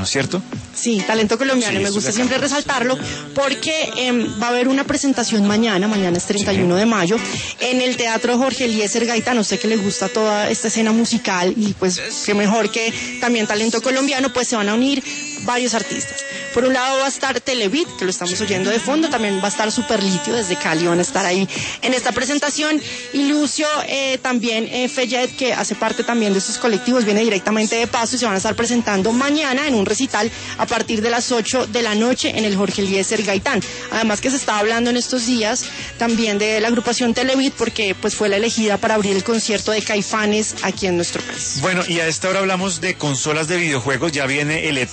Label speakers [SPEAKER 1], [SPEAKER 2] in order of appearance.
[SPEAKER 1] ¿cierto?
[SPEAKER 2] Sí, talento colombiano,
[SPEAKER 1] Sí,
[SPEAKER 2] me
[SPEAKER 1] esto
[SPEAKER 2] gusta
[SPEAKER 1] es
[SPEAKER 2] siempre
[SPEAKER 1] acá.
[SPEAKER 2] resaltarlo porque va a haber una presentación mañana es 31 de mayo, en el Teatro Jorge Eliezer Gaitán. Usted que le gusta toda esta escena musical y pues que mejor que también talento colombiano, pues se van a unir varios artistas. Por un lado va a estar Televit, que lo estamos oyendo de fondo, también va a estar Superlitio desde Cali, van a estar ahí en esta presentación, y Lucio también Fayette, que hace parte también de estos colectivos, viene directamente de Pasto y se van a estar presentando mañana en un recital a partir de las 8 de la noche en el Jorge Eliezer Gaitán. Además que se está hablando en estos días también de la agrupación Televit, porque pues fue la elegida para abrir el concierto de Caifanes aquí en nuestro país.
[SPEAKER 1] Bueno, y a esta hora hablamos de consolas de videojuegos, ya viene el